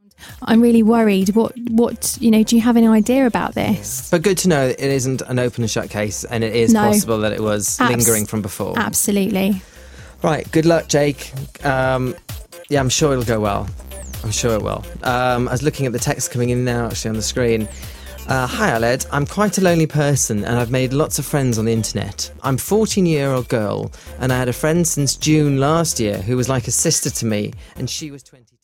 I'm really worried. What do you have any idea about this? But good to know it isn't an open and shut case, and it is possible that it was lingering from before. Absolutely. Right, good luck, Jake. I'm sure it'll go well. I'm sure it will. I was looking at the text coming in now, actually, on the screen. Hi, Aled. I'm quite a lonely person, and I've made lots of friends on the internet. I'm a 14-year-old girl, and I had a friend since June last year who was like a sister to me, and she was 20.